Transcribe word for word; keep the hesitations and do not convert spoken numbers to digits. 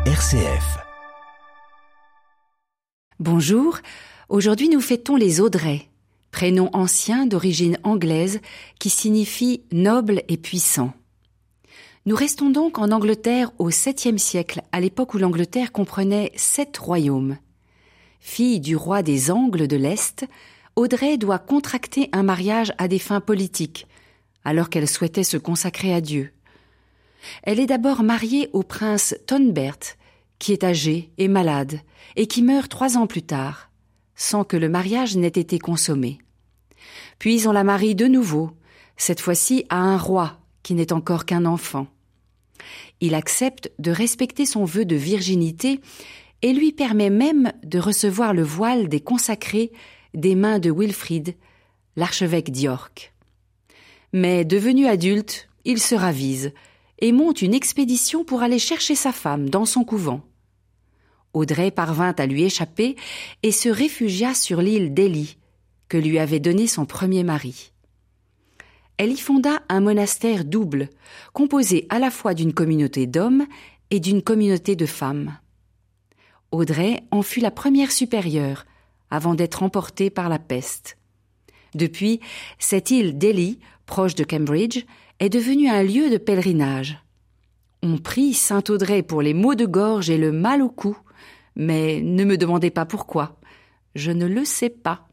R C F. Bonjour, aujourd'hui nous fêtons les Audrey, prénom ancien d'origine anglaise qui signifie noble et puissant. Nous restons donc en Angleterre au septième siècle, à l'époque où l'Angleterre comprenait sept royaumes. Fille du roi des Angles de l'Est, Audrey doit contracter un mariage à des fins politiques, alors qu'elle souhaitait se consacrer à Dieu. Elle est d'abord mariée au prince Tonbert, qui est âgé et malade, et qui meurt trois ans plus tard, sans que le mariage n'ait été consommé. Puis on la marie de nouveau, cette fois-ci à un roi, qui n'est encore qu'un enfant. Il accepte de respecter son vœu de virginité et lui permet même de recevoir le voile des consacrés des mains de Wilfrid, l'archevêque d'York. Mais devenu adulte, il se ravise et monte une expédition pour aller chercher sa femme dans son couvent. Audrey parvint à lui échapper et se réfugia sur l'île d'Ely, que lui avait donnée son premier mari. Elle y fonda un monastère double, composé à la fois d'une communauté d'hommes et d'une communauté de femmes. Audrey en fut la première supérieure, avant d'être emportée par la peste. Depuis, cette île d'Ely, proche de Cambridge, est devenue un lieu de pèlerinage. On prie sainte Audrey pour les maux de gorge et le mal au cou, mais ne me demandez pas pourquoi, je ne le sais pas.